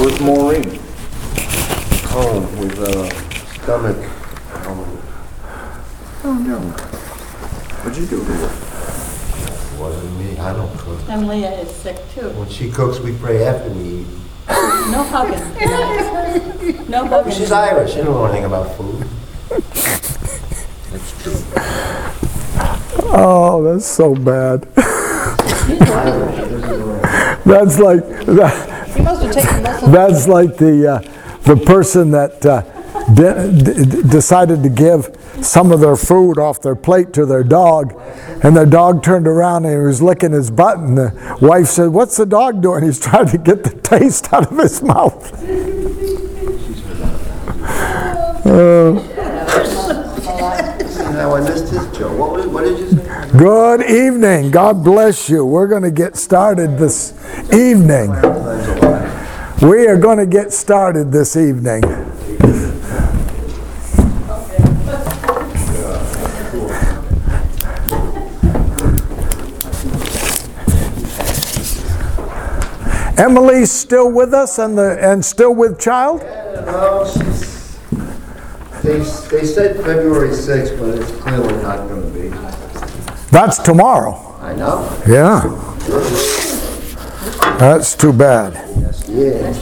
Where's Maureen? Home with stomach. Oh no. What'd you do to her? It wasn't me. I don't cook. And Leah is sick too. When she cooks, we pray after we eat. No hugging. No hugging. She's Irish. She don't know anything about food. That's true. Oh, that's so bad. That's like that. You must have taken lessons. That's like the person that decided to give some of their food off their plate to their dog, and their dog turned around and he was licking his butt, and the wife said, "What's the dog doing?" He's trying to get the taste out of his mouth. Now I missed his joke. What did you say? Good evening. God bless you. We're going to get started this evening. We are going to get started this evening. Emily's still with us and still with child? Yeah, no, they said February 6th, but it's clearly not going to be. That's tomorrow. I know. Yeah. That's too bad. Yeah.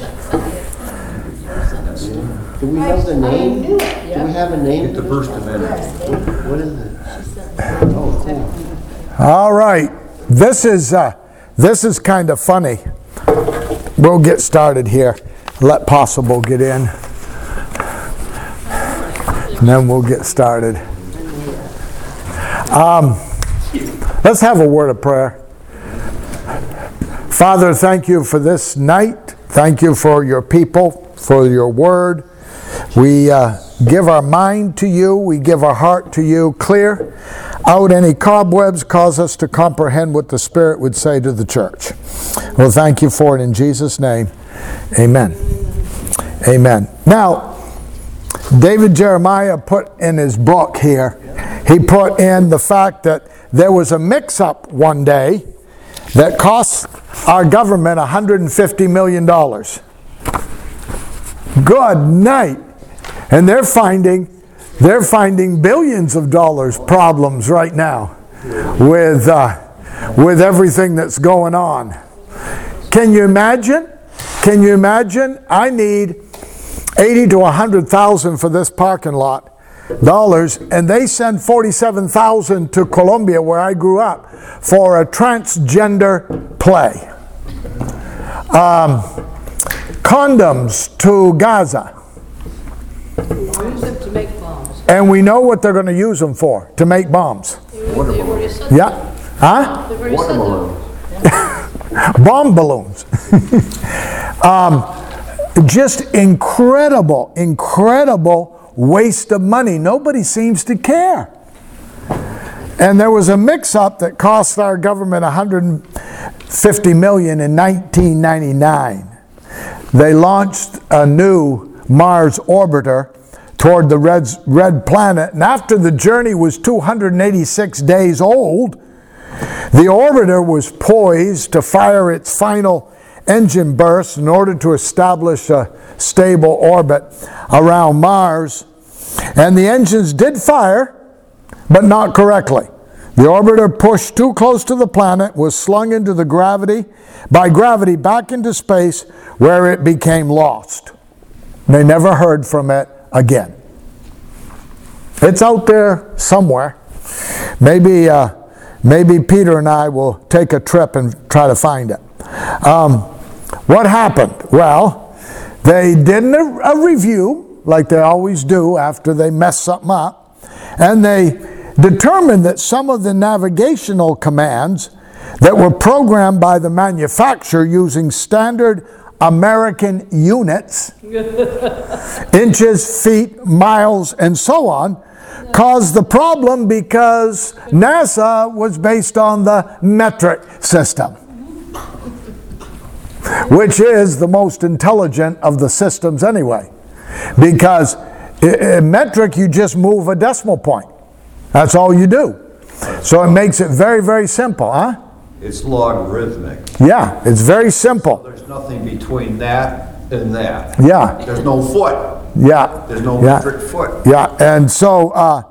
Do we have the name? Do we have a name? The First Amendment. What is it? Oh, cool. All right. This is kind of funny. We'll get started here. Let Possible get in. And then we'll get started. Let's have a word of prayer. Father, thank you for this night. Thank you for your people, for your word. We give our mind to you. We give our heart to you. Clear out any cobwebs. Cause us to comprehend what the Spirit would say to the church. Well, thank you for it in Jesus' name. Amen. Amen. Now, David Jeremiah put in his book here, he put in the fact that there was a mix-up one day that cost our government $150 million. Good night. And they're finding billions of dollars problems right now with everything that's going on. Can you imagine? Can you imagine? I need $80,000 to $100,000 for this parking lot dollars, and they send $47,000 to Colombia, where I grew up, for a transgender play. Condoms to Gaza. Use them to make bombs. And we know what they're going to use them for, to make bombs. Yeah. Huh? Water balloons. Bomb balloons. Just incredible waste of money. Nobody seems to care. And there was a mix-up that cost our government $150 million in 1999. They launched a new Mars orbiter toward the red planet, and after the journey was 286 days old, the orbiter was poised to fire its final engine burst in order to establish a stable orbit around Mars. And the engines did fire, but not correctly. The orbiter pushed too close to the planet, was slung into by gravity back into space, where it became lost. They never heard from it again. It's out there somewhere. Maybe Peter and I will take a trip and try to find it. What happened? Well, they did a review, like they always do after they mess something up, and they determined that some of the navigational commands that were programmed by the manufacturer using standard American units, inches, feet, miles, and so on, caused the problem because NASA was based on the metric system, which is the most intelligent of the systems anyway. Because in metric, you just move a decimal point. That's all you do. So it makes it very, very simple, huh? It's logarithmic. Yeah, it's very simple. There's nothing between that in that. Yeah, There's no foot. yeah. There's no Yeah. metric foot. Yeah, and so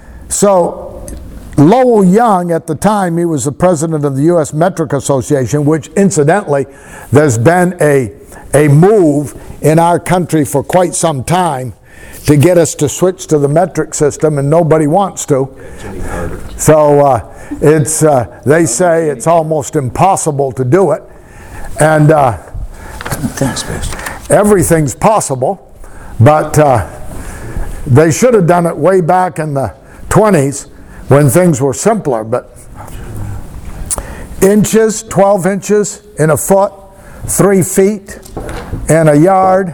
Lowell Young, at the time, he was the president of the U.S. Metric Association, which incidentally, there's been a move in our country for quite some time to get us to switch to the metric system, and nobody wants to. So they say it's almost impossible to do it. And everything's possible, but they should have done it way back in the 20s when things were simpler. But inches, 12 inches in a foot, 3 feet in a yard,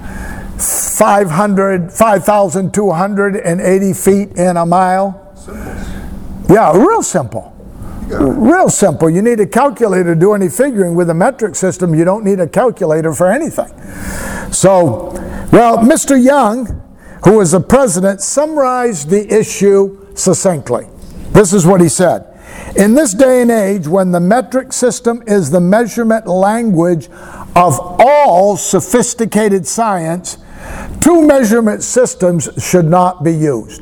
5,280 feet in a mile. Yeah, real simple. Real simple. You need a calculator to do any figuring. With a metric system, you don't need a calculator for anything. So, well, Mr. Young, who was the president, summarized the issue succinctly. This is what he said. In this day and age, when the metric system is the measurement language of all sophisticated science, two measurement systems should not be used.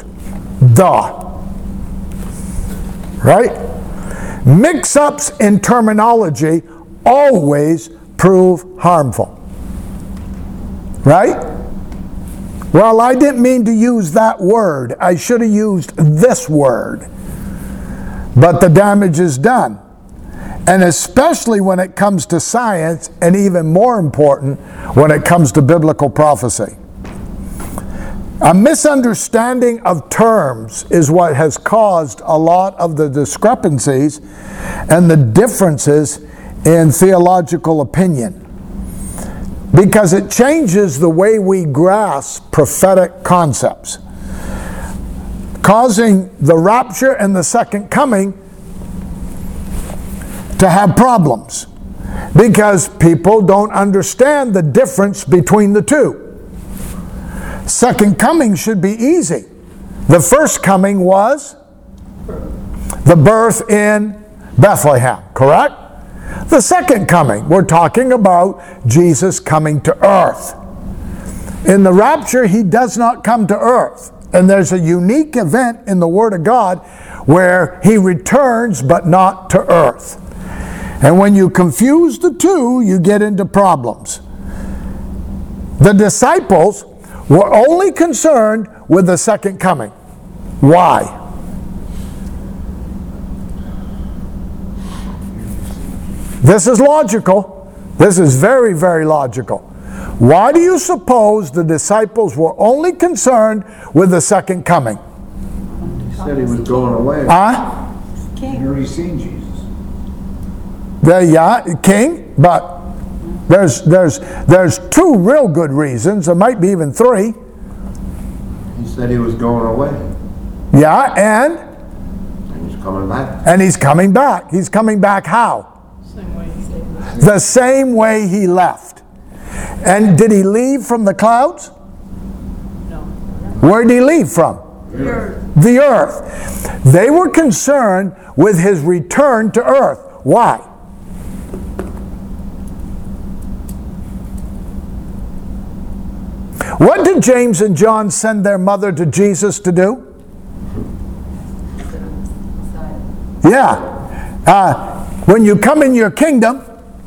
Right? Mix-ups in terminology always prove harmful. Right? Well, I didn't mean to use that word. I should have used this word. But the damage is done. And especially when it comes to science, and even more important, when it comes to biblical prophecy. A misunderstanding of terms is what has caused a lot of the discrepancies and the differences in theological opinion, because it changes the way we grasp prophetic concepts, causing the rapture and the second coming to have problems, because people don't understand the difference between the two. Second coming should be easy. The first coming was the birth in Bethlehem, correct? The second coming, we're talking about Jesus coming to earth. In the rapture, he does not come to earth. And there's a unique event in the Word of God where he returns but not to earth. And when you confuse the two, you get into problems. The disciples were only concerned with the second coming. Why? This is logical. This is very, very logical. Why do you suppose the disciples were only concerned with the second coming? He said he was going away. King. You already seen Jesus. King, but there's two real good reasons. There might be even three. He said he was going away. Yeah, and He's coming back. and he's coming back. He's coming back how? Same way he stayed. The same way he left. And did he leave from the clouds? No. Where did he leave from? The earth. They were concerned with his return to earth. Why? What did James and John send their mother to Jesus to do? Yeah. When you come in your kingdom,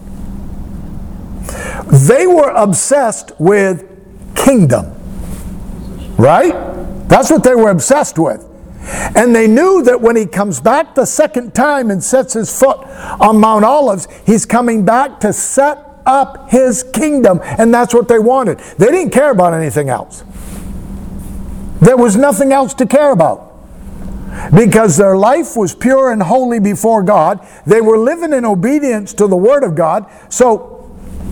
they were obsessed with kingdom. Right? That's what they were obsessed with. And they knew that when he comes back the second time and sets his foot on Mount Olives, he's coming back to set up his kingdom. And that's what they wanted. They didn't care about anything else. There was nothing else to care about. Because their life was pure and holy before God. They were living in obedience to the Word of God. So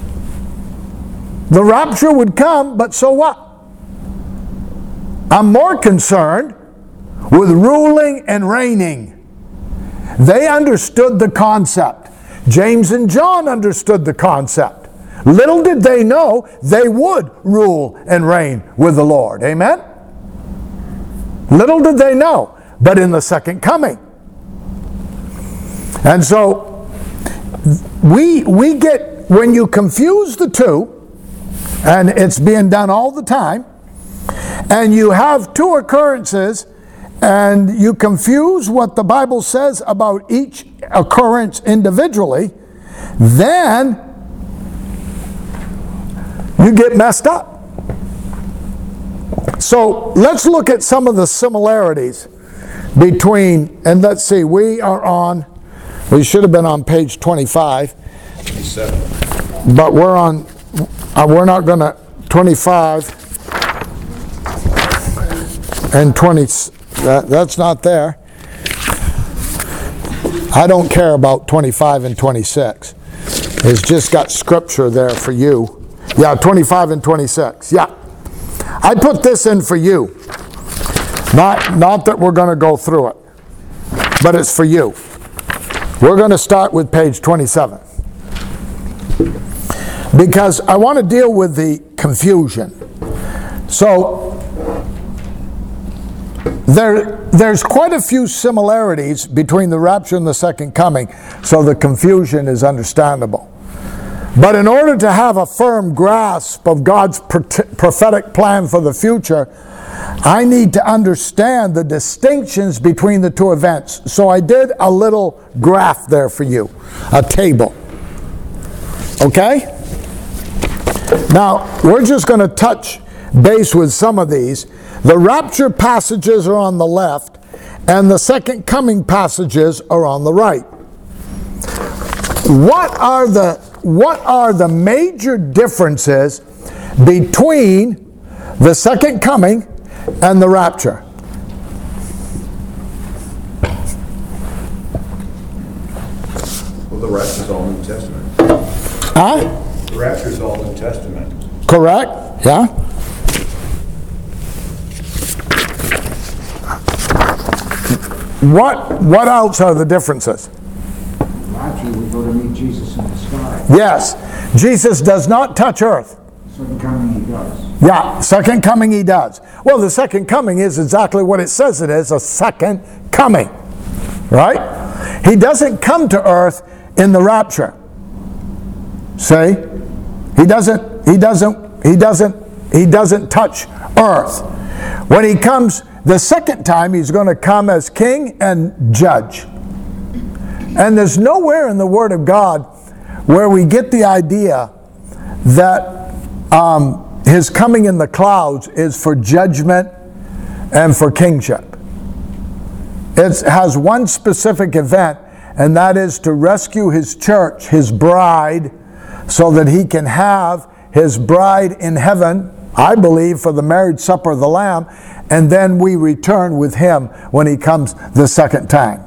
the rapture would come, but so what? I'm more concerned with ruling and reigning. They understood the concept. James and John understood the concept. Little did they know they would rule and reign with the Lord. Amen? Little did they know. But in the second coming. And so we get, when you confuse the two, And it's being done all the time. And you have two occurrences, and you confuse what the Bible says about each occurrence individually, then you get messed up. So let's look at some of the similarities between, and let's see, we should have been on page 25, but we're not going to, 25 and 20, that's not there. I don't care about 25 and 26. It's just got scripture there for you. Yeah, 25 and 26. Yeah. I put this in for you. Not that we're going to go through it, but it's for you. We're going to start with page 27. Because I want to deal with the confusion. So, there's quite a few similarities between the rapture and the second coming, so the confusion is understandable. But in order to have a firm grasp of God's prophetic plan for the future, I need to understand the distinctions between the two events. So I did a little graph there for you, a table. Okay? Now, we're just going to touch base with some of these. The rapture passages are on the left, and the second coming passages are on the right. What are the major differences between the second coming and the rapture? Well, the rapture is all New Testament. Huh? The rapture is all New Testament. Correct? Yeah? What else are the differences? Rapture, we go to meet Jesus in the sky. Yes. Jesus does not touch earth. Second coming, he does. Yeah, second coming he does. Well, the second coming is exactly what it says it is, a second coming. Right? He doesn't come to earth in the rapture. See? He doesn't touch earth. When he comes the second time, he's going to come as king and judge. And there's nowhere in the Word of God where we get the idea that his coming in the clouds is for judgment and for kingship. It has one specific event, and that is to rescue his church, his bride, so that he can have his bride in heaven, I believe, for the marriage supper of the Lamb, and then we return with him when he comes the second time.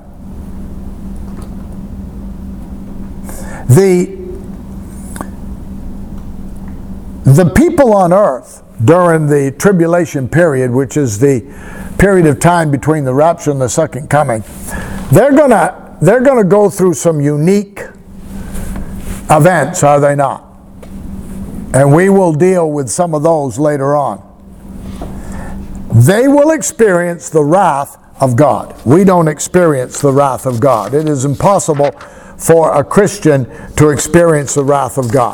The people on earth during the tribulation period, which is the period of time between the rapture and the second coming, they're gonna go through some unique events, are they not? And we will deal with some of those later on. They will experience the wrath of God. We don't experience the wrath of God. It is impossible for a Christian to experience the wrath of God,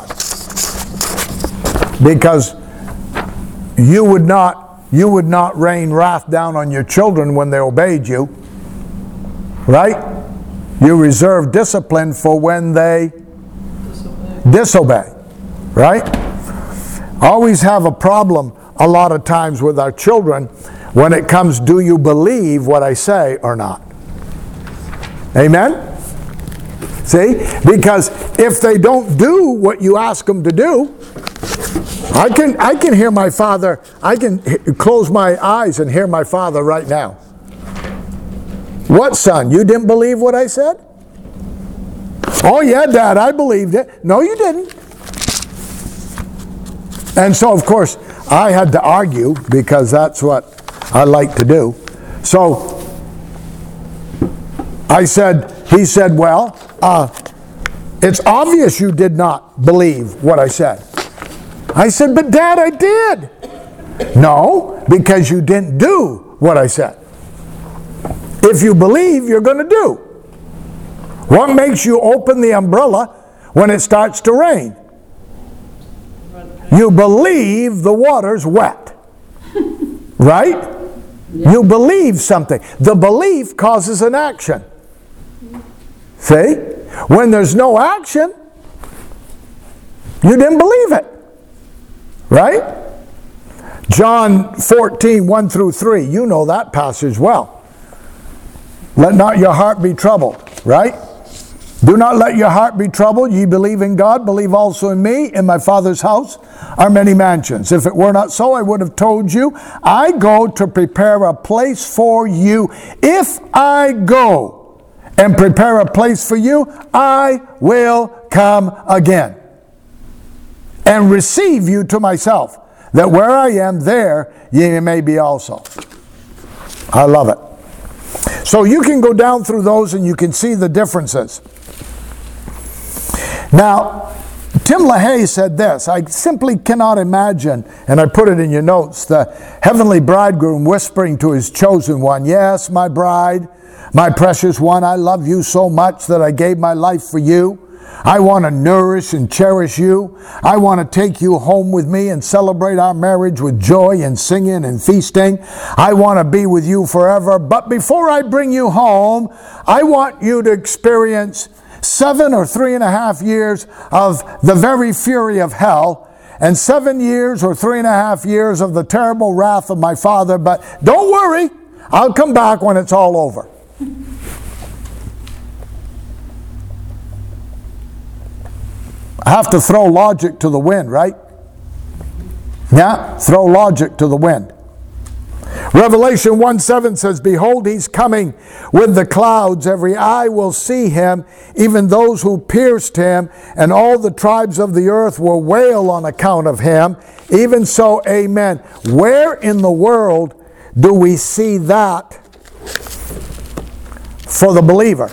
because you would not rain wrath down on your children when they obeyed you, right? You reserve discipline for when they disobey, right? Always have a problem a lot of times with our children when it comes, do you believe what I say or not? Amen? See? Because if they don't do what you ask them to do, I can hear my father, I can close my eyes and hear my father right now. What, son? You didn't believe what I said? Oh yeah, Dad, I believed it. No, you didn't. And so, of course, I had to argue because that's what I like to do. So he said, well, it's obvious you did not believe what I said. I said, but Dad, I did. No, because you didn't do what I said. If you believe, you're going to do. What makes you open the umbrella when it starts to rain? You believe the water's wet. Right? You believe something. The belief causes an action. See? When there's no action, you didn't believe it. Right? John 14, 1 through 3. You know that passage well. Let not your heart be troubled. Right? Do not let your heart be troubled. Ye believe in God, believe also in me. In my Father's house are many mansions. If it were not so, I would have told you. I go to prepare a place for you. If I go and prepare a place for you, I will come again and receive you to myself, that where I am, there ye may be also. I love it. So you can go down through those and you can see the differences. Now, Tim LaHaye said this: I simply cannot imagine, and I put it in your notes, the heavenly bridegroom whispering to his chosen one, yes, my bride, my precious one, I love you so much that I gave my life for you. I want to nourish and cherish you. I want to take you home with me and celebrate our marriage with joy and singing and feasting. I want to be with you forever. But before I bring you home, I want you to experience 7 or 3.5 years of the very fury of hell, and 7 years or 3.5 years of the terrible wrath of my Father. But don't worry, I'll come back when it's all over. I have to throw logic to the wind, right? Yeah, throw logic to the wind. Revelation 1:7 says, behold, he's coming with the clouds. Every eye will see him, even those who pierced him, and all the tribes of the earth will wail on account of him. Even so, amen. Where in the world do we see that for the believer?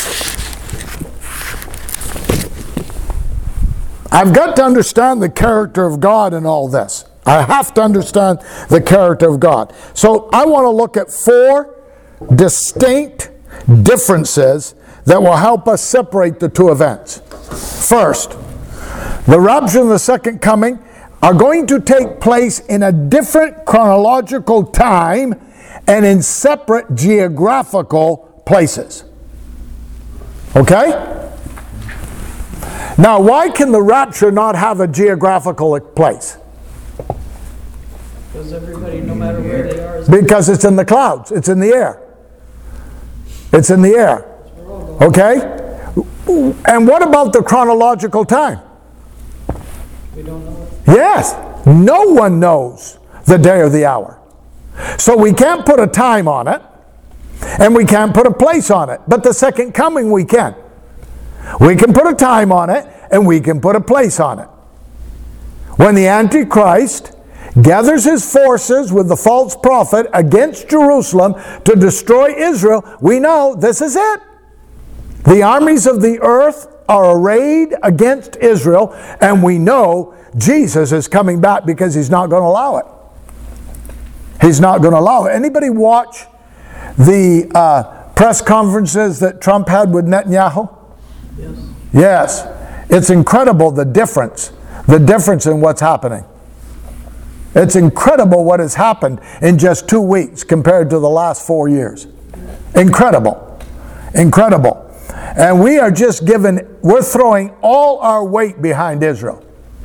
I've got to understand the character of God in all this. I have to understand the character of God. So I want to look at 4 distinct differences that will help us separate the two events. First, the rapture and the second coming are going to take place in a different chronological time and in separate geographical places. Okay? Now, why can the rapture not have a geographical place? Because everybody, no matter where they are, is Because it's in the clouds. It's in the air. It's in the air. Okay? And what about the chronological time? we don't know it. Yes. No one knows the day or the hour. So we can't put a time on it, and we can't put a place on it. But the second coming we can. We can put a time on it, and we can put a place on it. When the Antichrist gathers his forces with the false prophet against Jerusalem to destroy Israel, we know this is it. The armies of the earth are arrayed against Israel, and we know Jesus is coming back because he's not going to allow it. He's not going to allow it. Anybody watch the press conferences that Trump had with Netanyahu? Yes. Yes. It's incredible the difference in what's happening. It's incredible what has happened in just 2 weeks compared to the last 4 years. Incredible. Incredible. And we are just we're throwing all our weight behind Israel.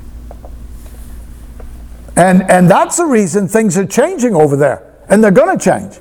And that's the reason things are changing over there. And they're going to change.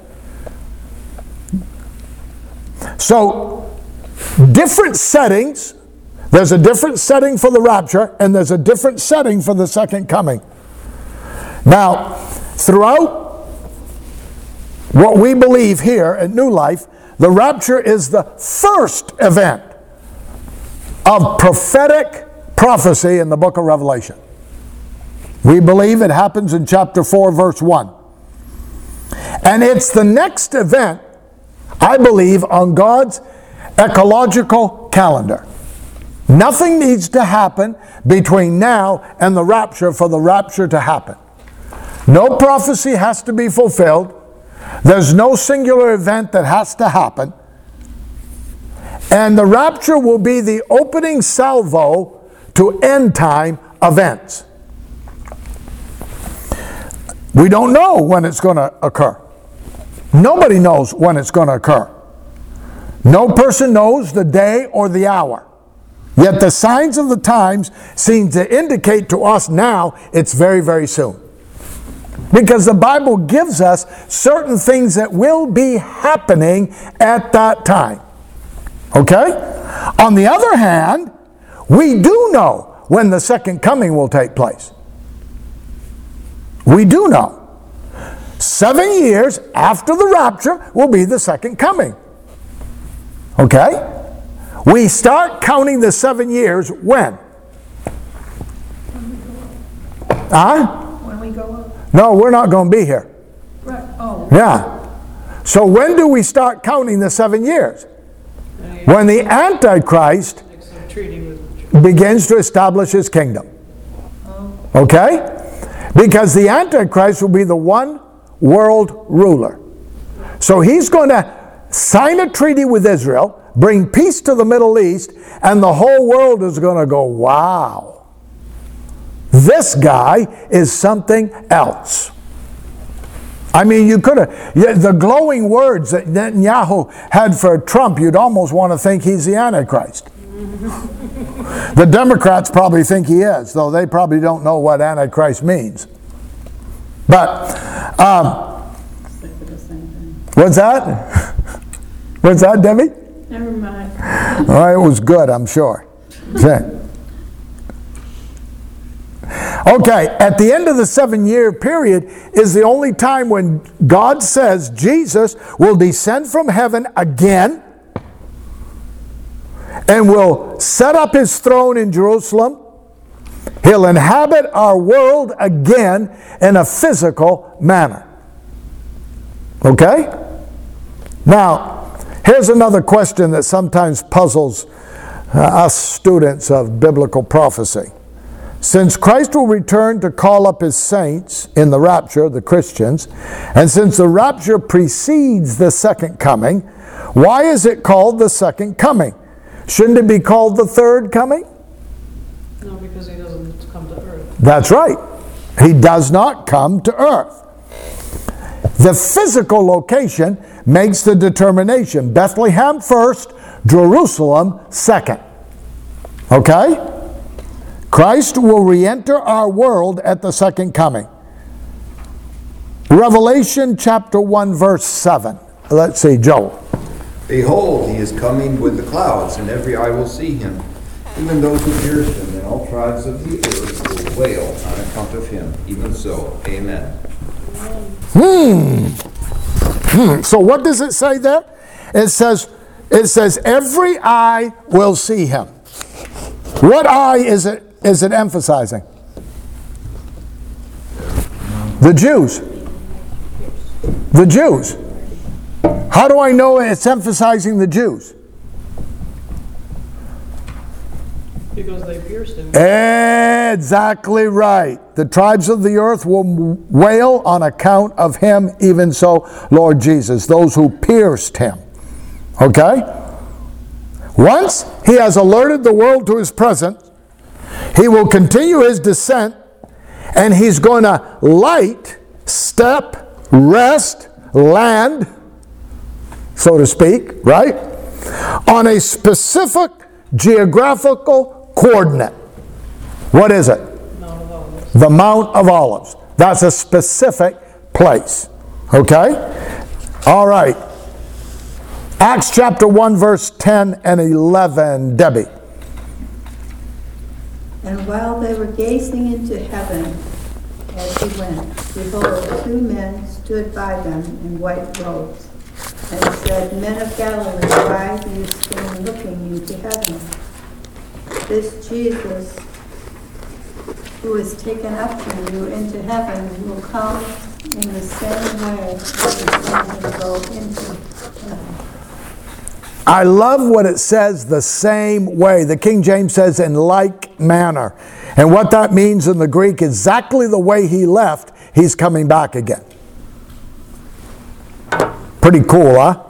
So, different settings. There's a different setting for the rapture, and there's a different setting for the second coming. Now, throughout what we believe here at New Life, the rapture is the first event of prophetic prophecy in the book of Revelation. We believe it happens in chapter 4, verse 1. And it's the next event, I believe, on God's ecological calendar. Nothing needs to happen between now and the rapture for the rapture to happen. No prophecy has to be fulfilled. There's no singular event that has to happen. And the rapture will be the opening salvo to end time events. We don't know when it's going to occur. Nobody knows when it's going to occur. No person knows the day or the hour. Yet the signs of the times seem to indicate to us now it's very, very soon. Because the Bible gives us certain things that will be happening at that time. Okay? On the other hand, we do know when the second coming will take place. We do know. 7 years after the rapture will be the second coming. Okay? We start counting the 7 years when? When we go up. No, we're not going to be here. Right, oh. Yeah. So when do we start counting the 7 years? When the Antichrist Makes a treaty with. begins to establish his kingdom. Okay? Because the Antichrist will be the one world ruler. So he's going to sign a treaty with Israel, bring peace to the Middle East, and the whole world is going to go, wow, this guy is something else. I mean, you could have, the glowing words that Netanyahu had for Trump, you'd almost want to think he's the Antichrist. The Democrats probably think he is, though they probably don't know what Antichrist means. But, what's that? What's that, Debbie? Never mind. Oh, it was good, I'm sure. Okay, at the end of the 7-year period is the only time when God says Jesus will descend from heaven again and will set up his throne in Jerusalem. He'll inhabit our world again in a physical manner. Okay? Now, here's another question that sometimes puzzles us students of biblical prophecy. Since Christ will return to call up his saints in the rapture, the Christians, and since the rapture precedes the second coming, why is it called the second coming? Shouldn't it be called the third coming? No, because he doesn't come to earth. That's right. He does not come to earth. The physical location makes the determination. Bethlehem first, Jerusalem second. Okay? Christ will re-enter our world at the second coming. Revelation chapter 1 verse 7. Let's see, Joel. Behold, he is coming with the clouds, and every eye will see him, even those who pierced him, and all tribes of the earth will wail on account of him. Even so, amen. So what does it say there? It says every eye will see him. What eye is it emphasizing? The Jews. The Jews. How do I know it's emphasizing the Jews? Because they pierced him. Exactly right. The tribes of the earth will wail on account of him, even so, Lord Jesus, those who pierced him. Okay? Once he has alerted the world to his presence, he will continue his descent, and he's going to light, step, rest, land, so to speak, right? On a specific geographical coordinate. What is it? Mount of Olives. The Mount of Olives. That's a specific place. Okay? All right. Acts chapter 1 verse 10 and 11. Debbie. And while they were gazing into heaven as he went, behold, 2 men stood by them in white robes, and said, Men of Galilee, why do you stand looking into heaven? This Jesus, who is taken up from you into heaven, will come in the same way as you saw him go into heaven. I love what it says, the same way. The King James says in like manner. And what that means in the Greek, exactly the way he left, he's coming back again. Pretty cool, huh?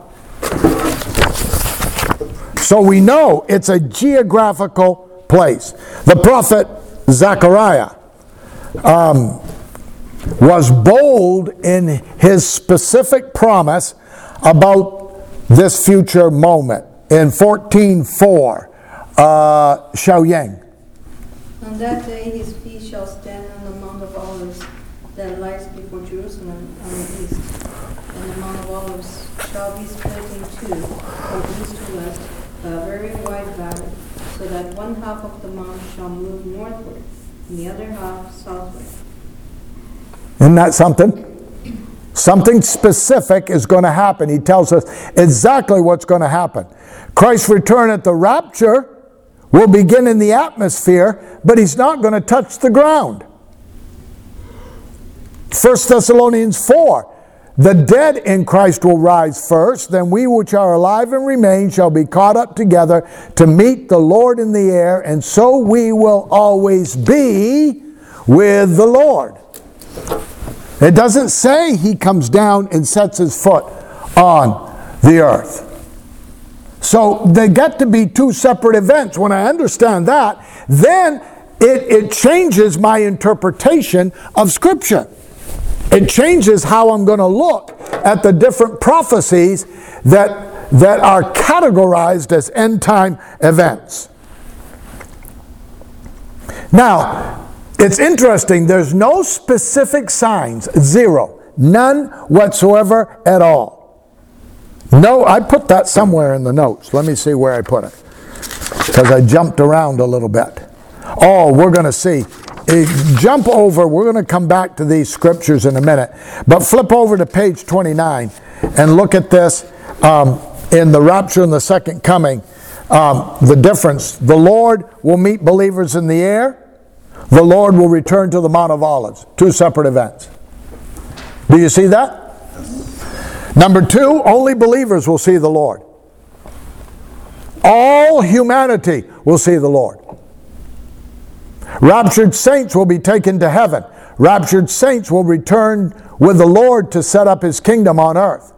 So we know it's a geographical place. The prophet Zechariah was bold in his specific promise about this future moment. In 14:4, Xiaoyang. On that day his feet shall stand on the Mount of Olives that lies before Jerusalem on the east. And the Mount of Olives shall be split in two, from east to west, by a very wide valley, so that one half of the mount shall move northward, and the other half southward. Isn't that something? Something specific is going to happen. He tells us exactly what's going to happen. Christ's return at the rapture will begin in the atmosphere, but he's not going to touch the ground. 1 Thessalonians 4, the dead in Christ will rise first, then we which are alive and remain shall be caught up together to meet the Lord in the air, and so we will always be with the Lord. It doesn't say he comes down and sets his foot on the earth. So they get to be two separate events. When I understand that, then it changes my interpretation of Scripture. It changes how I'm going to look at the different prophecies that are categorized as end-time events. Now, it's interesting, there's no specific signs, zero, none whatsoever at all. No, I put that somewhere in the notes. Let me see where I put it, because I jumped around a little bit. Oh, we're going to see. Jump over, we're going to come back to these scriptures in a minute, but flip over to page 29 and look at this in the rapture and the second coming, the difference. The Lord will meet believers in the air. The Lord will return to the Mount of Olives. Two separate events. Do you see that? Number two, only believers will see the Lord. All humanity will see the Lord. Raptured saints will be taken to heaven. Raptured saints will return with the Lord to set up his kingdom on earth.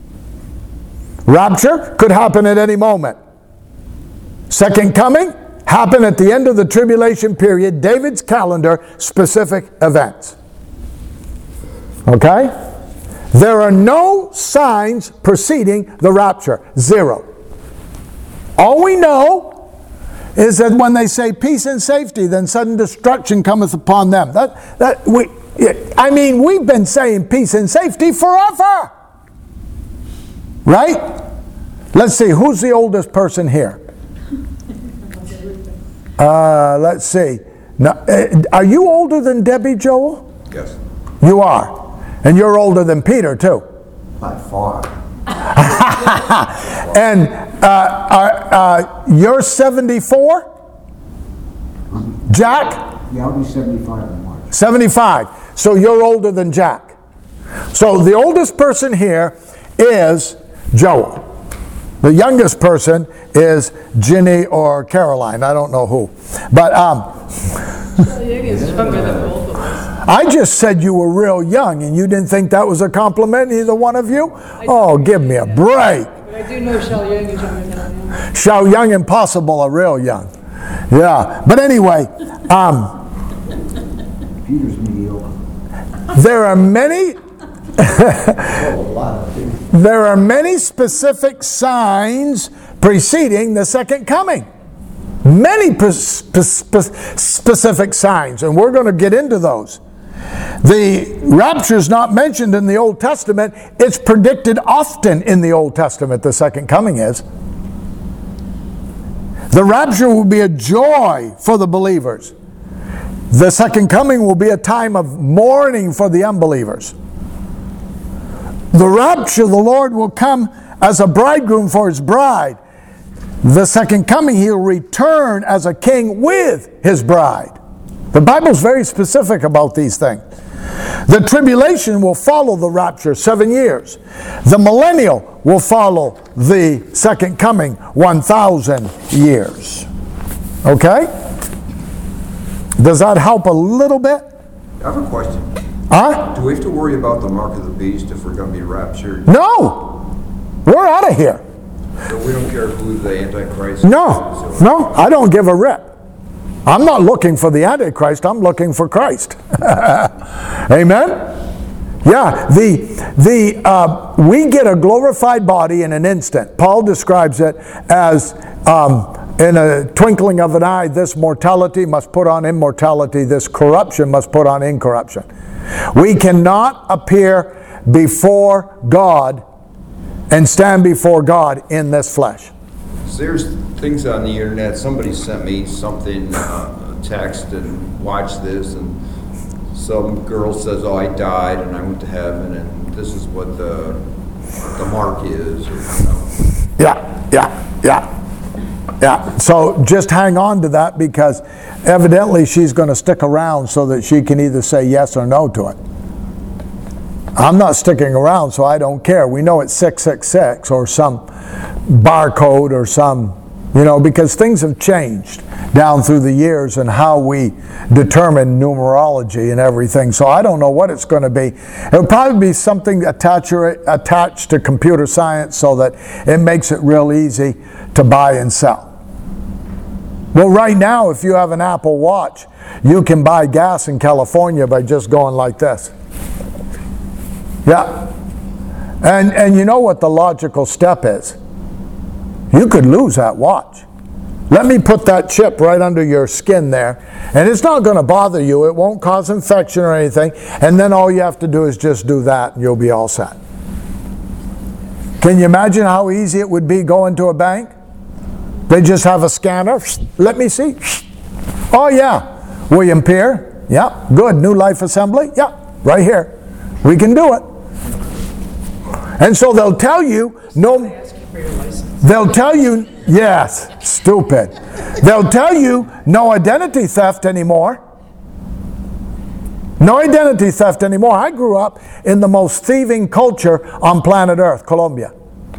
Rapture could happen at any moment. Second coming, happen at the end of the tribulation period, David's calendar, specific events. Okay? There are no signs preceding the rapture. Zero. All we know is that when they say peace and safety, then sudden destruction cometh upon them. We've been saying peace and safety forever. Right? Let's see, who's the oldest person here? Let's see. Now, are you older than Debbie, Joel? Yes. You are. And you're older than Peter, too. By far. And you're 74? Jack? Yeah, I'll be 75 in March. 75. So you're older than Jack. So the oldest person here is Joel. The youngest person is Ginny or Caroline. I don't know who. But He's younger than both of us. I just said you were real young, and you didn't think that was a compliment, either one of you? Oh, give me a break. But I do know Shell Young is younger than I am. Shao Young and Possible are real young. Yeah. But anyway, Peter's mediocre. there are many there are many specific signs preceding the second coming. Many specific signs, and we're going to get into those. The rapture is not mentioned in the Old Testament. It's predicted often in the Old Testament, the second coming is. The rapture will be a joy for the believers. The second coming will be a time of mourning for the unbelievers. The rapture, the Lord will come as a bridegroom for his bride. The second coming, he'll return as a king with his bride. The Bible's very specific about these things. The tribulation will follow the rapture, 7 years. The millennial will follow the second coming, 1,000 years. Okay? Does that help a little bit? I have a question. Huh? Do we have to worry about the mark of the beast if we're going to be raptured? No! We're out of here. So we don't care who the Antichrist is? No, I don't give a rip. I'm not looking for the Antichrist, I'm looking for Christ. Amen? Yeah, we get a glorified body in an instant. Paul describes it as in a twinkling of an eye, this mortality must put on immortality, this corruption must put on incorruption. We cannot appear before God and stand before God in this flesh. There's things on the internet, somebody sent me something, text, and watch this, and some girl says, oh, I died and I went to heaven, and this is what the mark is. Or, Yeah. So just hang on to that, because evidently she's going to stick around so that she can either say yes or no to it. I'm not sticking around, so I don't care. We know it's 666 or some barcode or some, because things have changed down through the years and how we determine numerology and everything. So I don't know what it's going to be. It'll probably be something attached to computer science so that it makes it real easy to buy and sell. Well, right now, if you have an Apple Watch, you can buy gas in California by just going like this. Yeah. And you know what the logical step is? You could lose that watch. Let me put that chip right under your skin there, and it's not going to bother you. It won't cause infection or anything, and then all you have to do is just do that, and you'll be all set. Can you imagine how easy it would be going to a bank? They just have a scanner. Let me see. Oh, yeah. William Peer. Yeah, good. New Life Assembly. Yeah, right here. We can do it. And so they'll tell you, they'll tell you, yes, stupid. They'll tell you no identity theft anymore. No identity theft anymore. I grew up in the most thieving culture on planet Earth, Colombia.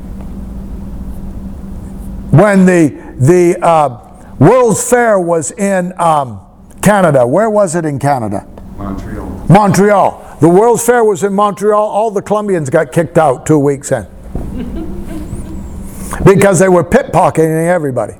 When the World's Fair was in Canada. Where was it in Canada? Montreal. The World's Fair was in Montreal. All the Colombians got kicked out 2 weeks in. Because they were pickpocketing everybody.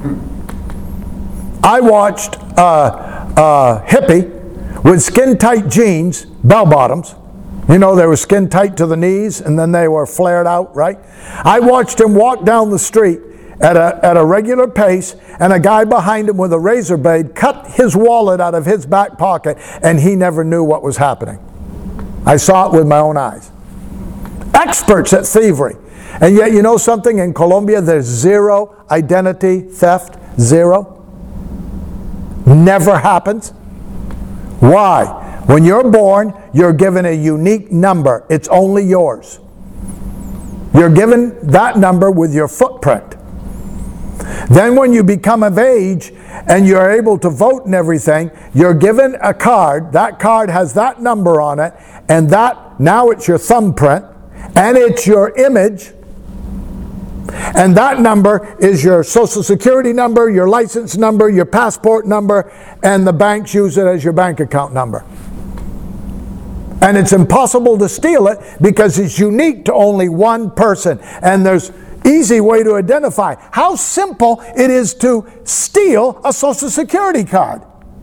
I watched a hippie with skin-tight jeans, bell-bottoms. They were skin-tight to the knees, and then they were flared out, right? I watched him walk down the street at a regular pace, and a guy behind him with a razor blade cut his wallet out of his back pocket, and he never knew what was happening. I saw it with my own eyes. Experts at thievery. And yet, you know something? In Colombia, there's zero identity theft. Zero. Never happens. Why? When you're born, you're given a unique number. It's only yours. You're given that number with your footprint. Then when you become of age and you're able to vote and everything, you're given a card. That card has that number on it, and now it's your thumbprint, and it's your image, and that number is your social security number, your license number, your passport number, and the banks use it as your bank account number. And it's impossible to steal it because it's unique to only one person, and there's easy way to identify how simple it is to steal a social security card.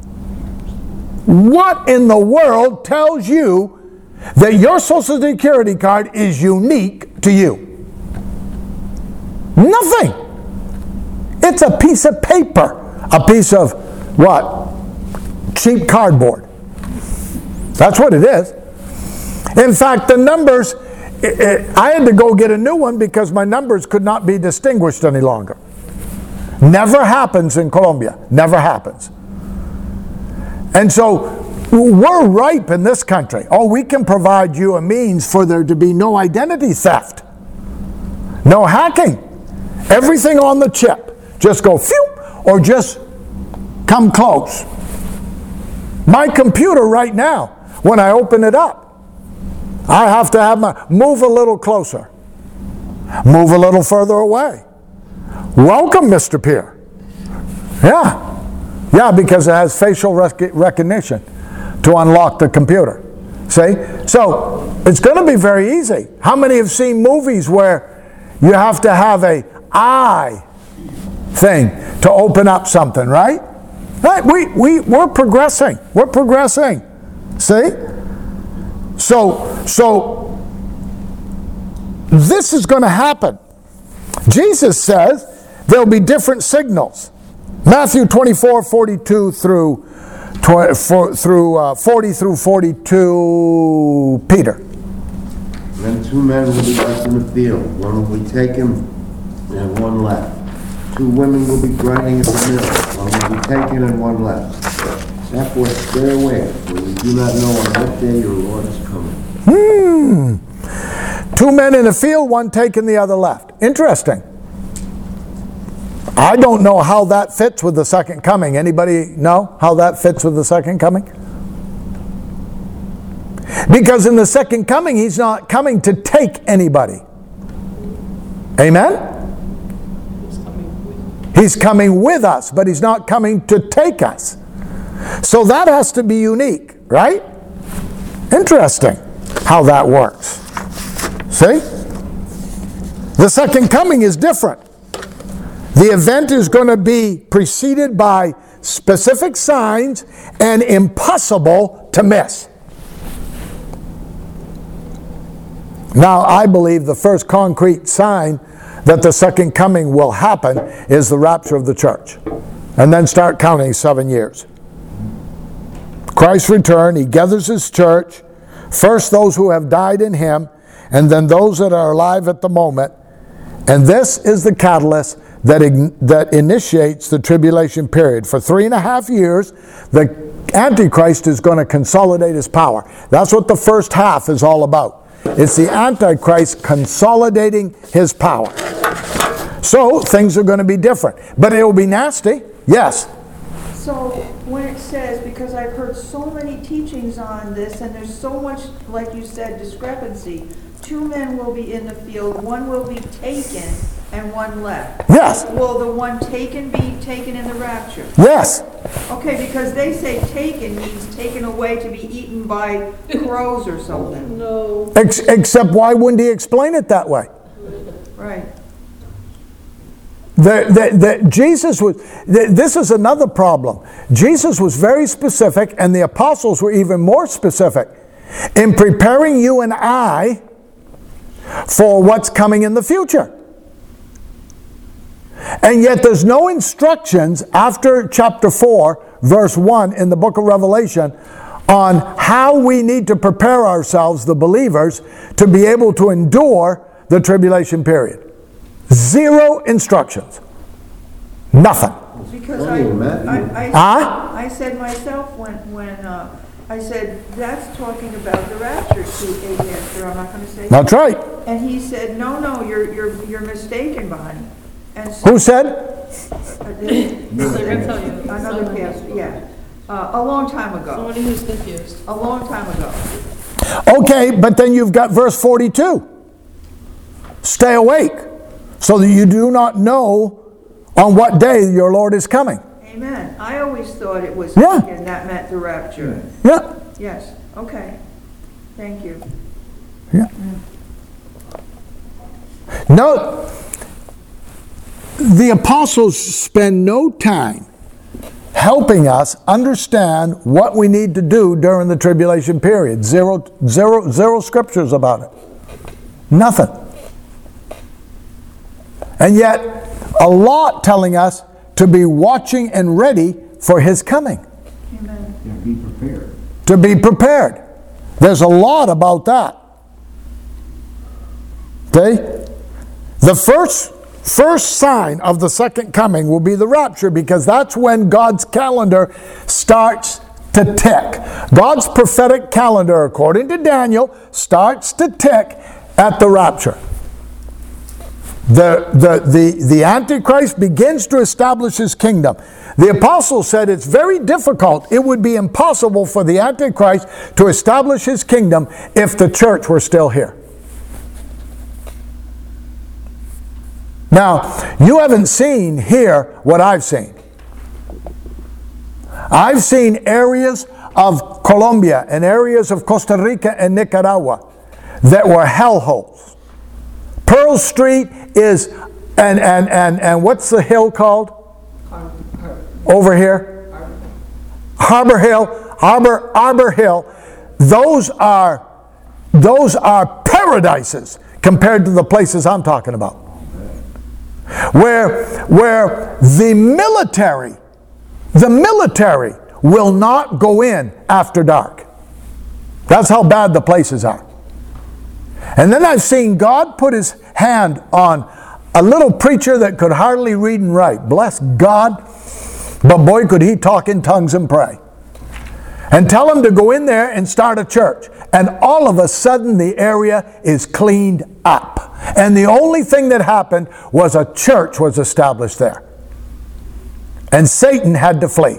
What in the world tells you that your social security card is unique to you? Nothing. It's a piece of paper. A piece of what? Cheap cardboard. That's what it is. In fact, the numbers, I had to go get a new one because my numbers could not be distinguished any longer. Never happens in Colombia. Never happens. And so we're ripe in this country. Oh, we can provide you a means for there to be no identity theft. No hacking. Everything on the chip. Just go phew, or just come close. My computer right now, when I open it up, I have to have move a little closer. Move a little further away. Welcome, Mr. Peer. Yeah, because it has facial recognition to unlock the computer. See? So, it's going to be very easy. How many have seen movies where you have to have a eye thing to open up something, right? Right, we're progressing. We're progressing. See? So this is going to happen. Jesus says there'll be different signals. Matthew 24:42 through 40 through 42, Peter. Then 2 men will be left in the field. One will be taken and one left. 2 women will be grinding at the mill. One will be taken and one left. Therefore stay away, for you do not know on what day your Lord is coming. 2 men in the field, one taken, the other left. Interesting. I don't know how that fits with the second coming. Anybody know how that fits with the second coming? Because in the second coming, he's not coming to take anybody. Amen? He's coming with us, but he's not coming to take us. So that has to be unique, right? Interesting how that works. See? The second coming is different. The event is going to be preceded by specific signs and impossible to miss. Now, I believe the first concrete sign that the second coming will happen is the rapture of the church. And then start counting 7 years. Christ's return, he gathers his church, first those who have died in him, and then those that are alive at the moment. And this is the catalyst that initiates the tribulation period. For 3.5 years, the Antichrist is going to consolidate his power. That's what the first half is all about. It's the Antichrist consolidating his power. So things are going to be different. But it will be nasty. Yes. So when it says, because I've heard so many teachings on this, and there's so much, like you said, discrepancy. 2 men will be in the field, one will be taken, and one left. Yes. Will the one taken be taken in the rapture? Yes. Okay, because they say taken means taken away to be eaten by crows or something. No. Except why wouldn't he explain it that way? Right. Jesus was, this is another problem. Jesus was very specific, and the apostles were even more specific in preparing you and I for what's coming in the future. And yet there's no instructions after chapter 4, verse 1 in the book of Revelation on how we need to prepare ourselves, the believers, to be able to endure the tribulation period. 0 instructions. Nothing. Because Funny, Matthew. I said myself when I said, that's talking about the rapture to a pastor, I'm not going to say. That's right. And he said, no, you're mistaken, Bonnie. And so, Who said? They're gonna tell you. Another pastor, yeah. A long time ago. Somebody who's confused. A long time ago. Okay, but then you've got verse 42. Stay awake, so that you do not know on what day your Lord is coming. Amen. I always thought it was Yeah. taken, that meant the rapture. Yeah. Yes, okay. Thank you. Yeah. No, the apostles spend no time helping us understand what we need to do during the tribulation period. Zero scriptures about it. Nothing. And yet, a lot telling us to be watching and ready for his coming. Amen. Yeah, be prepared. To be prepared. There's a lot about that. Okay? The first sign of the second coming will be the rapture, because that's when God's calendar starts to tick. God's prophetic calendar, according to Daniel, starts to tick at the rapture. The Antichrist begins to establish his kingdom. The apostles said it's very difficult. It would be impossible for the Antichrist to establish his kingdom if the church were still here. Now, you haven't seen here what I've seen. I've seen areas of Colombia and areas of Costa Rica and Nicaragua that were hellholes. Pearl Street is, and what's the hill called? Over here? Arbor Hill, those are paradises compared to the places I'm talking about. Where the military will not go in after dark. That's how bad the places are. And then I've seen God put his hand on a little preacher that could hardly read and write. Bless God. But boy, could he talk in tongues and pray. And tell him to go in there and start a church. And all of a sudden the area is cleaned up. And the only thing that happened was a church was established there. And Satan had to flee.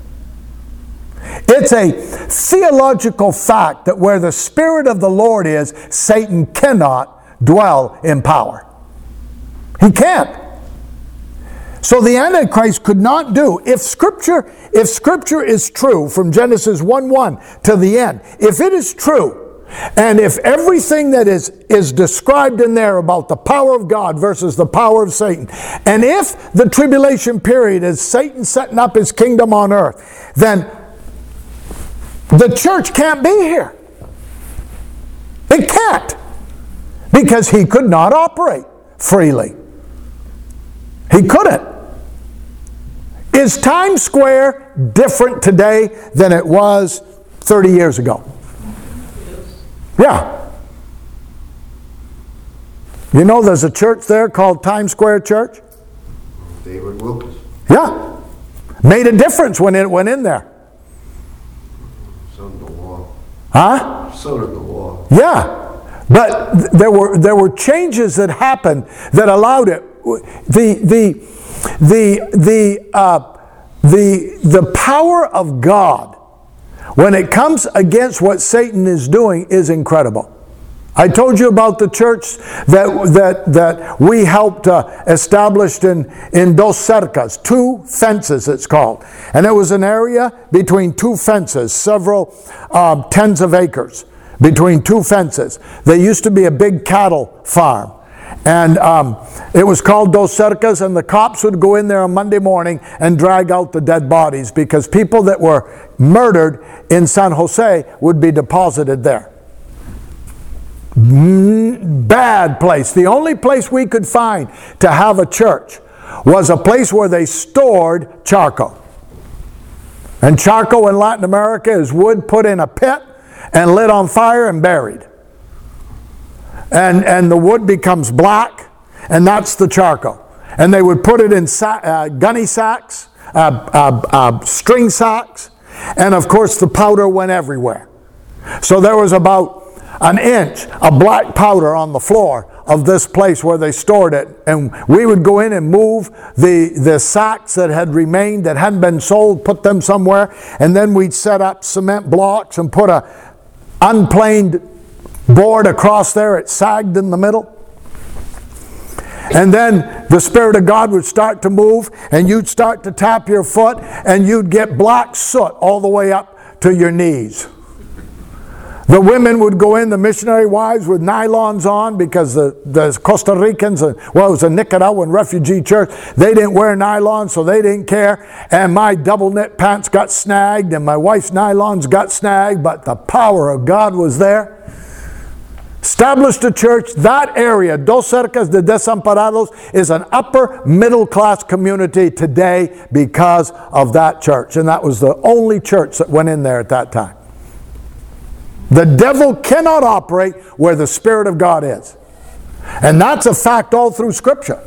It's a theological fact that where the Spirit of the Lord is, Satan cannot dwell in power. He can't. So the Antichrist could not do, if Scripture is true from Genesis 1:1 to the end, if it is true, and if everything that is described in there about the power of God versus the power of Satan, and if the tribulation period is Satan setting up his kingdom on earth, then the church can't be here. It can't. Because he could not operate freely. He couldn't. Is Times Square different today than it was 30 years ago? Yeah. You know there's a church there called Times Square Church? David Wilkes. Yeah. Made a difference when it went in there. So did the law. Huh? So did the law. Yeah. But there were changes that happened that allowed it. The power of God when it comes against what Satan is doing is incredible. I told you about the church that we helped establish in Dos Cercas, 2 fences it's called. And it was an area between 2 fences, several tens of acres between 2 fences. There used to be a big cattle farm. And it was called Dos Cercas, and the cops would go in there on Monday morning and drag out the dead bodies because people that were murdered in San Jose would be deposited there. Bad place. The only place we could find to have a church was a place where they stored charcoal. And charcoal in Latin America is wood put in a pit and lit on fire and buried. And the wood becomes black, and that's the charcoal. And they would put it in gunny sacks, string sacks, and of course the powder went everywhere. So there was about an inch of black powder on the floor of this place where they stored it. And we would go in and move the sacks that had remained, that hadn't been sold, put them somewhere, and then we'd set up cement blocks and put a unplaned board across there. It sagged in the middle. And then the Spirit of God would start to move, and you'd start to tap your foot, and you'd get black soot all the way up to your knees. The women would go in, the missionary wives, with nylons on, because the Costa Ricans, it was a Nicaraguan refugee church, they didn't wear nylons, so they didn't care. And my double knit pants got snagged, and my wife's nylons got snagged, but the power of God was there. Established a church. That area, Dos Cercas de Desamparados, is an upper middle class community today because of that church. And that was the only church that went in there at that time. The devil cannot operate where the Spirit of God is. And that's a fact all through Scripture.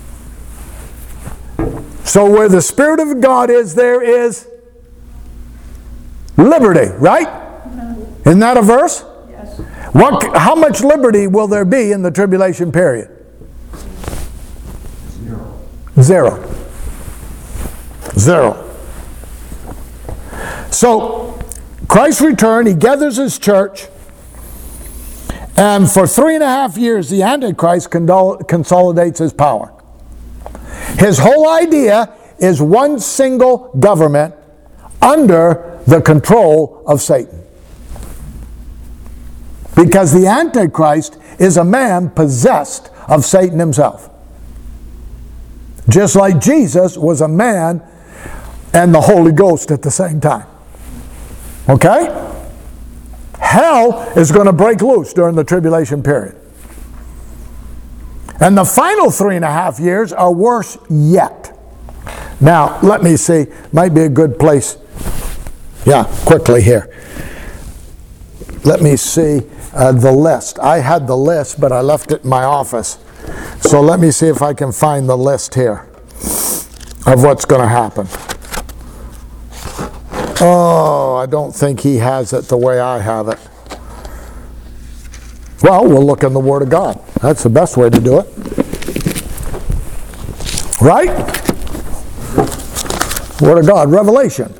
So where the Spirit of God is, there is liberty, right? Isn't that a verse? Yes. How much liberty will there be in the tribulation period? 0. So, Christ's return, he gathers his church, and for 3.5 years the Antichrist consolidates his power. His whole idea is one single government under the control of Satan. Because the Antichrist is a man possessed of Satan himself. Just like Jesus was a man and the Holy Ghost at the same time. Okay? Hell is going to break loose during the tribulation period. And the final 3.5 years are worse yet. Now, let me see. Might be a good place. Yeah, quickly here. Let me see the list. I had the list, but I left it in my office. So let me see if I can find the list here of what's going to happen. Oh, I don't think he has it the way I have it. Well, we'll look in the Word of God. That's the best way to do it. Right? Word of God, Revelation.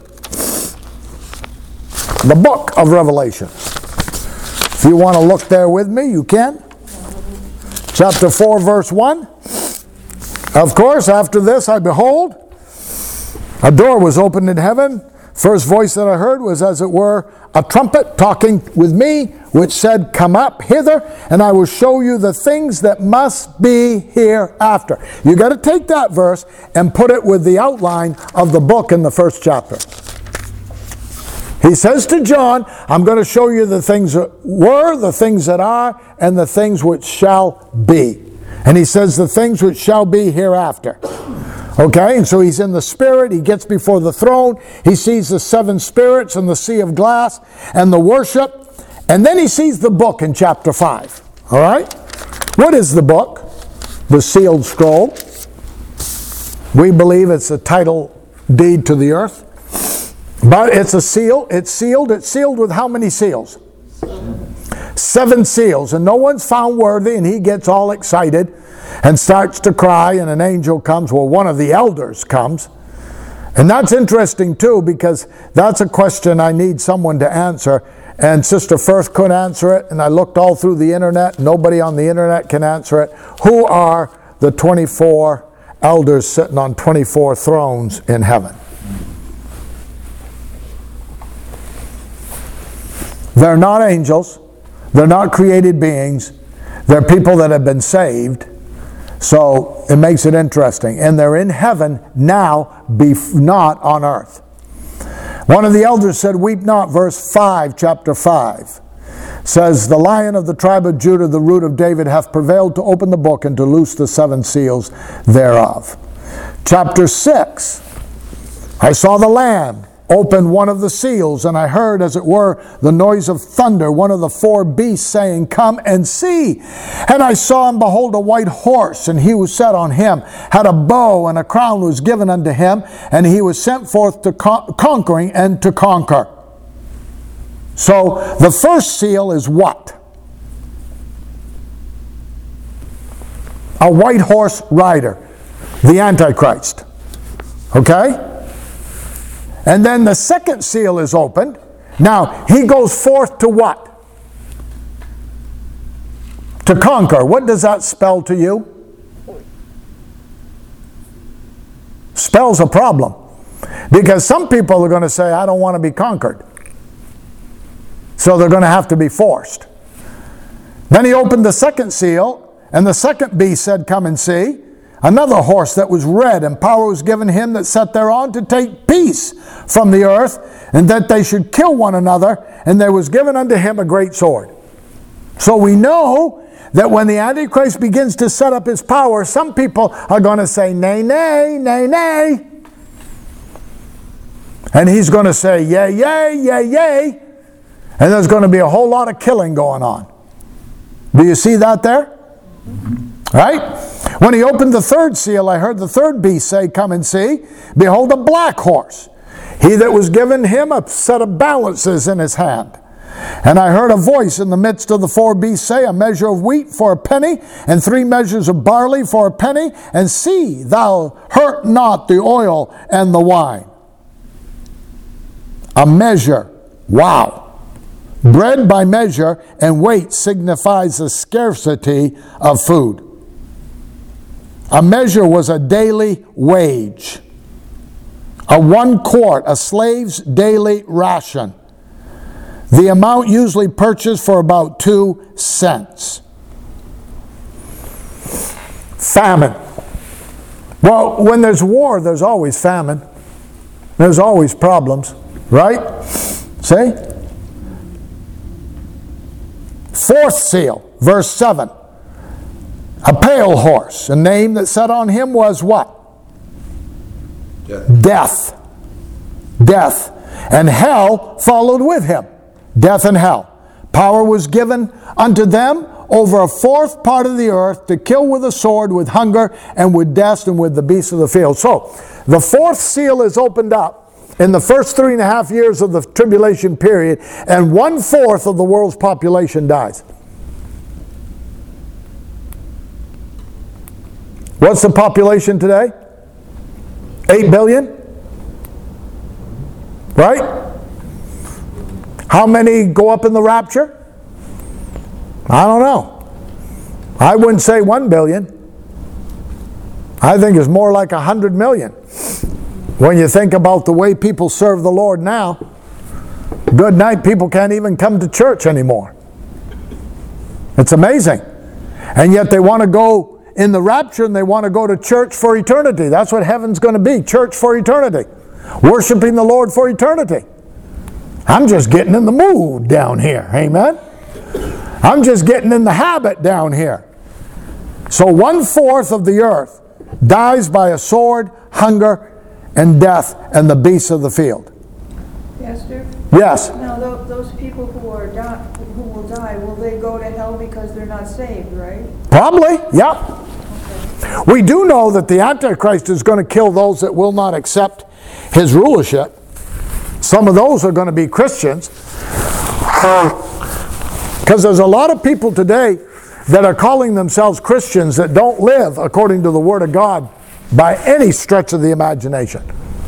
The book of Revelation. If you want to look there with me, you can. Chapter 4, verse 1. Of course, after this, I behold, a door was opened in heaven. First voice that I heard was, as it were, a trumpet talking with me, which said, come up hither, and I will show you the things that must be hereafter. You got to take that verse and put it with the outline of the book in the first chapter. He says to John, I'm going to show you the things that were, the things that are, and the things which shall be. And he says the things which shall be hereafter. Okay, and so he's in the Spirit, he gets before the throne, he sees the 7 spirits and the sea of glass and the worship, and then he sees the book in chapter 5. All right? What is the book? The sealed scroll. We believe it's a title deed to the earth. But it's a seal, it's sealed with how many seals? 7 seals, and no one's found worthy, and he gets all excited and starts to cry, and an angel comes, well, one of the elders comes. And that's interesting too, because that's a question I need someone to answer, and Sister Firth couldn't answer it, and I looked all through the internet, nobody on the internet can answer it. Who are the 24 elders sitting on 24 thrones in heaven? They're not angels, they're not created beings, they're people that have been saved. So it makes it interesting. And they're in heaven now, not on earth. One of the elders said, weep not, verse 5, chapter 5. Says, the Lion of the tribe of Judah, the root of David, hath prevailed to open the book and to loose the 7 seals thereof. Chapter 6, I saw the Lamb opened one of the seals, and I heard, as it were, the noise of thunder, one of the 4 beasts saying, come and see. And I saw and behold a white horse, and he who sat on him had a bow, and a crown was given unto him, and he was sent forth to conquering and to conquer. So the first seal is what? A white horse rider, the Antichrist. Okay? And then the second seal is opened. Now, he goes forth to what? To conquer. What does that spell to you? Spells a problem. Because some people are going to say, I don't want to be conquered. So they're going to have to be forced. Then he opened the second seal, and the second beast said, come and see. Another horse that was red, and power was given him that sat thereon to take peace from the earth, and that they should kill one another, and there was given unto him a great sword. So we know that when the Antichrist begins to set up his power, some people are going to say, nay, nay, nay, nay. And he's going to say, yay, yay, yay, yay. And there's going to be a whole lot of killing going on. Do you see that there? Right? When he opened the third seal, I heard the third beast say, come and see. Behold, a black horse. He that was given him a set of balances in his hand. And I heard a voice in the midst of the 4 beasts say, a measure of wheat for a penny, and 3 measures of barley for a penny, and see, thou hurt not the oil and the wine. A measure. Wow. Bread by measure and weight signifies the scarcity of food. A measure was a daily wage. A 1 quart, a slave's daily ration. The amount usually purchased for about 2 cents. Famine. Well, when there's war, there's always famine. There's always problems, right? See? Fourth seal, verse 7. A pale horse. A name that sat on him was what? Death. Death. And hell followed with him. Death and hell. Power was given unto them over a fourth part of the earth to kill with a sword, with hunger, and with death, and with the beasts of the field. So, the fourth seal is opened up in the first 3.5 years of the tribulation period, and 1/4 of the world's population dies. What's the population today? 8 billion? Right? How many go up in the rapture? I don't know. I wouldn't say 1 billion. I think it's more like 100 million. When you think about the way people serve the Lord now, good night, people can't even come to church anymore. It's amazing. And yet they want to go in the rapture and they want to go to church for eternity. That's what heaven's going to be, church for eternity. Worshiping the Lord for eternity. I'm just getting in the mood down here, amen? I'm just getting in the habit down here. So 1/4 of the earth dies by a sword, hunger, and death, and the beasts of the field. Pastor? Yes? Now, those people who will die, will they go to hell because they're not saved, right? Probably, yeah. We do know that the Antichrist is going to kill those that will not accept his rulership. Some of those are going to be Christians. Because there's a lot of people today that are calling themselves Christians that don't live according to the Word of God by any stretch of the imagination.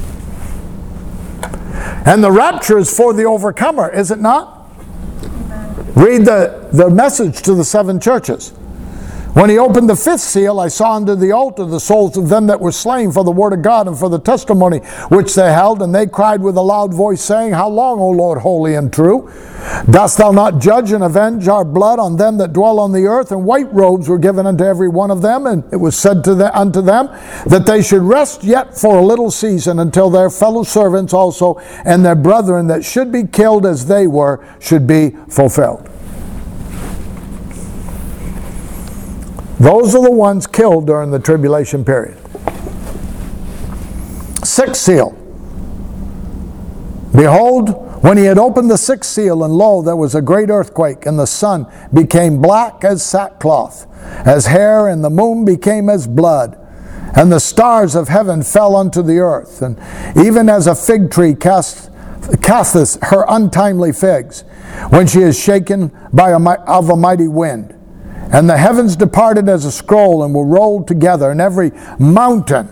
And the rapture is for the overcomer, is it not? Read the message to the 7 churches. When he opened the 5th seal, I saw under the altar the souls of them that were slain for the word of God and for the testimony which they held, and they cried with a loud voice, saying, How long, O Lord, holy and true? Dost thou not judge and avenge our blood on them that dwell on the earth? And white robes were given unto every one of them, and it was said unto them that they should rest yet for a little season, until their fellow servants also and their brethren that should be killed as they were should be fulfilled. Those are the ones killed during the tribulation period. 6th seal. Behold, when he had opened the 6th seal, and lo, there was a great earthquake, and the sun became black as sackcloth, as hair, and the moon became as blood, and the stars of heaven fell unto the earth, and even as a fig tree casteth her untimely figs, when she is shaken of a mighty wind. And the heavens departed as a scroll, and were rolled together, and every mountain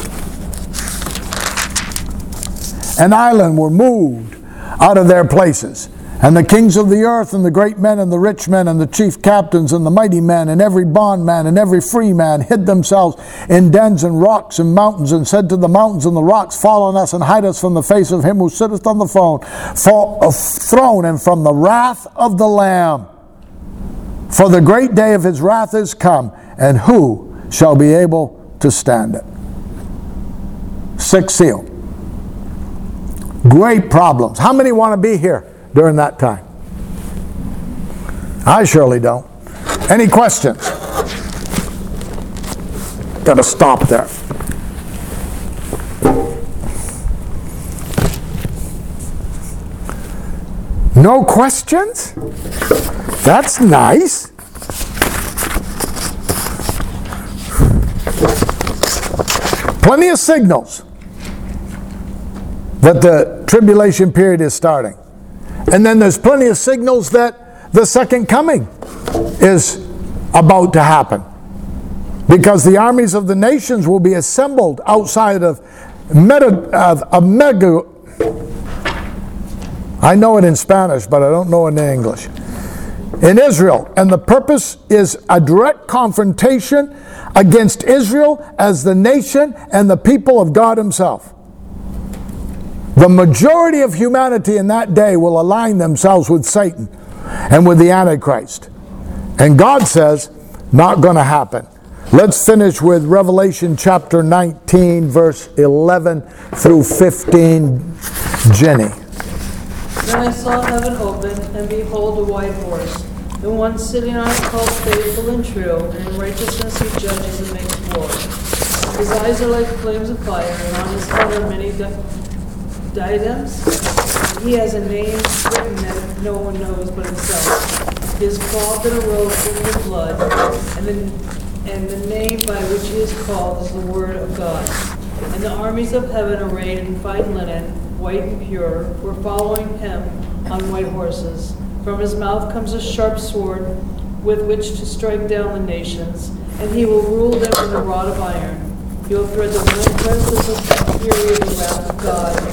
and island were moved out of their places. And the kings of the earth, and the great men, and the rich men, and the chief captains, and the mighty men, and every bondman, and every free man, hid themselves in dens and rocks and mountains, and said to the mountains and the rocks, Fall on us, and hide us from the face of him who sitteth on the throne, and from the wrath of the Lamb. For the great day of his wrath is come, and who shall be able to stand it? 6th seal. Great problems. How many want to be here during that time? I surely don't. Any questions? Got to stop there. No questions? That's nice. Plenty of signals that the tribulation period is starting. And then there's plenty of signals that the second coming is about to happen. Because the armies of the nations will be assembled outside of Mega. I know it in Spanish, but I don't know it in English. In Israel. And the purpose is a direct confrontation against Israel as the nation and the people of God himself. The majority of humanity in that day will align themselves with Satan and with the Antichrist. And God says, not going to happen. Let's finish with Revelation chapter 19, verse 11 through 15. Jenny. Then I saw heaven open, and behold, a white horse. The one sitting on it called Faithful and True, and in righteousness he judges and makes war. His eyes are like flames of fire, and on his head are many diadems. He has a name written that no one knows but himself. He is clothed in a robe filled with blood, and the name by which he is called is the Word of God. And the armies of heaven, arrayed in fine linen, white and pure, were following him on white horses. From his mouth comes a sharp sword with which to strike down the nations, and he will rule them with a rod of iron. He will thread the winepresses of the fury of the wrath of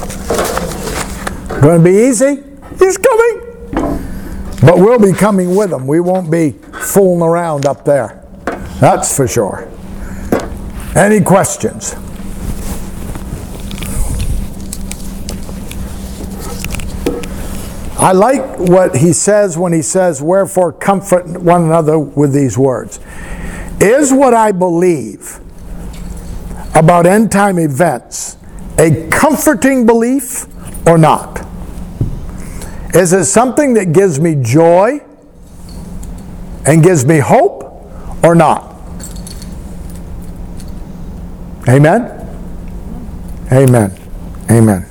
God. Going to be easy? He's coming. But we'll be coming with him. We won't be fooling around up there. That's for sure. Any questions? I like what he says when he says, wherefore comfort one another with these words. Is what I believe about end time events a comforting belief or not? Is it something that gives me joy and gives me hope or not? Amen? Amen. Amen.